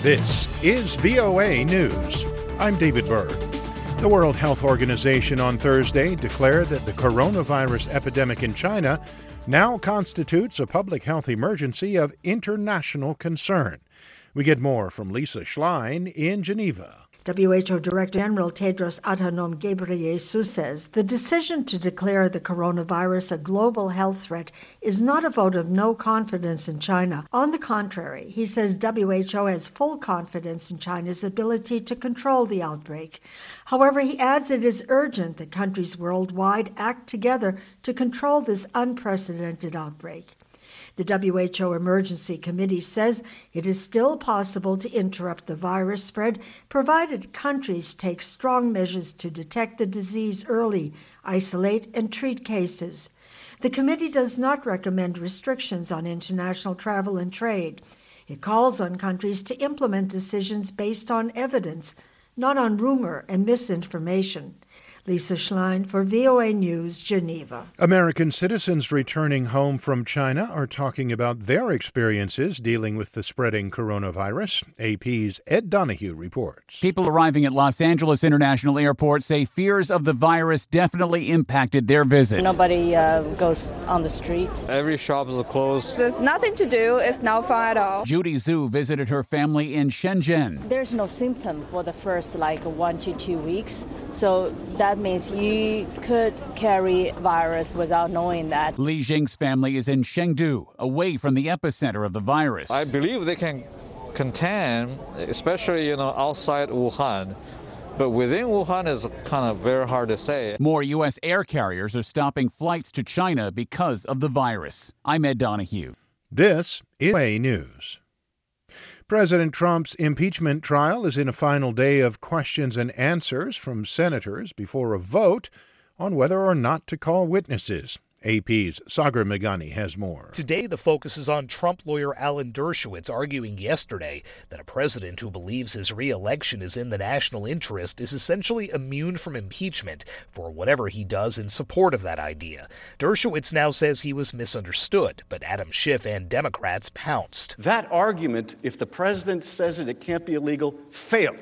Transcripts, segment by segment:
This is VOA News. I'm David Byrd. The World Health Organization on Thursday declared that the coronavirus epidemic in China now constitutes a public health emergency of international concern. We get more from Lisa Schlein in Geneva. WHO Director General Tedros Adhanom Ghebreyesus says the decision to declare the coronavirus a global health threat is not a vote of no confidence in China. On the contrary, he says WHO has full confidence in China's ability to control the outbreak. However, he adds it is urgent that countries worldwide act together to control this unprecedented outbreak. The WHO Emergency Committee says it is still possible to interrupt the virus spread, provided countries take strong measures to detect the disease early, isolate, and treat cases. The committee does not recommend restrictions on international travel and trade. It calls on countries to implement decisions based on evidence, not on rumor and misinformation. Lisa Schlein for VOA News, Geneva. American citizens returning home from China are talking about their experiences dealing with the spreading coronavirus. AP's Ed Donahue reports. People arriving at Los Angeles International Airport say fears of the virus definitely impacted their visit. Nobody goes on the streets. Every shop is closed. There's nothing to do. It's not fun at all. Judy Zhu visited her family in Shenzhen. There's no symptom for the first 1 to 2 weeks. So that means you could carry virus without knowing that. Li Jing's family is in Chengdu, away from the epicenter of the virus. I believe they can contain, especially outside Wuhan. But within Wuhan is kind of very hard to say. More U.S. air carriers are stopping flights to China because of the virus. I'm Ed Donahue. This is VOA News. President Trump's impeachment trial is in a final day of questions and answers from senators before a vote on whether or not to call witnesses. AP's Sagar Meghani has more. Today, the focus is on Trump lawyer Alan Dershowitz arguing yesterday that a president who believes his re-election is in the national interest is essentially immune from impeachment for whatever he does in support of that idea. Dershowitz now says he was misunderstood, but Adam Schiff and Democrats pounced. That argument, if the president says it can't be illegal, failed.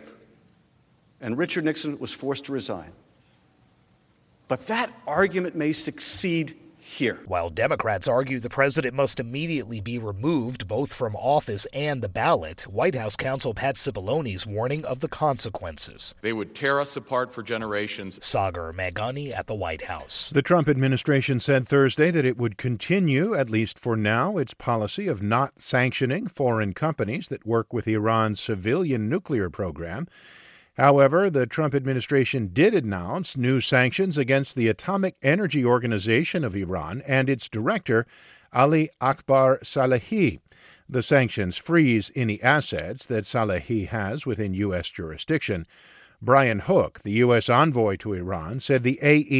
And Richard Nixon was forced to resign. But that argument may succeed here. While Democrats argue the president must immediately be removed both from office and the ballot, White House counsel Pat Cipollone warning of the consequences. They would tear us apart for generations. Sagar Meghani at the White House. The Trump administration said Thursday that it would continue, at least for now, its policy of not sanctioning foreign companies that work with Iran's civilian nuclear program. However, the Trump administration did announce new sanctions against the Atomic Energy Organization of Iran and its director, Ali Akbar Salehi. The sanctions freeze any assets that Salehi has within U.S. jurisdiction. Brian Hook, the U.S. envoy to Iran, said the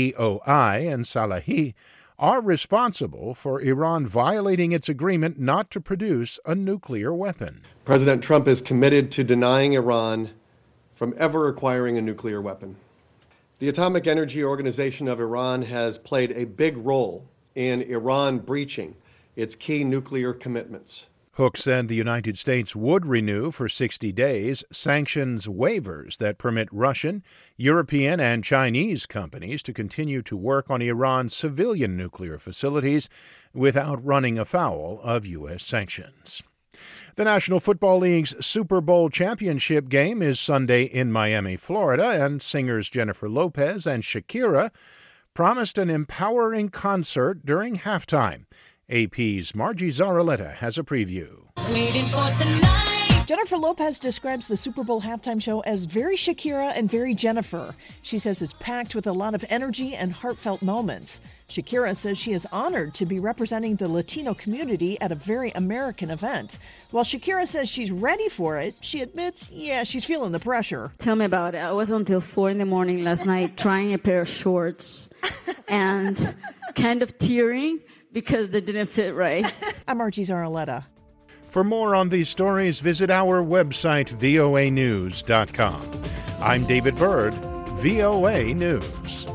AEOI and Salehi are responsible for Iran violating its agreement not to produce a nuclear weapon. President Trump is committed to denying Iran from ever acquiring a nuclear weapon. The Atomic Energy Organization of Iran has played a big role in Iran breaching its key nuclear commitments. Hook said the United States would renew for 60 days sanctions waivers that permit Russian, European, and Chinese companies to continue to work on Iran's civilian nuclear facilities without running afoul of U.S. sanctions. The National Football League's Super Bowl championship game is Sunday in Miami, Florida, and singers Jennifer Lopez and Shakira promised an empowering concert during halftime. AP's Margie Zaraletta has a preview. Waiting for tonight. Jennifer Lopez describes the Super Bowl halftime show as very Shakira and very Jennifer. She says it's packed with a lot of energy and heartfelt moments. Shakira says she is honored to be representing the Latino community at a very American event. While Shakira says she's ready for it, she admits, she's feeling the pressure. Tell me about it. I was until 4 a.m. last night trying a pair of shorts and kind of tearing because they didn't fit right. I'm Margie Zaraletta. For more on these stories, visit our website, voanews.com. I'm David Byrd, VOA News.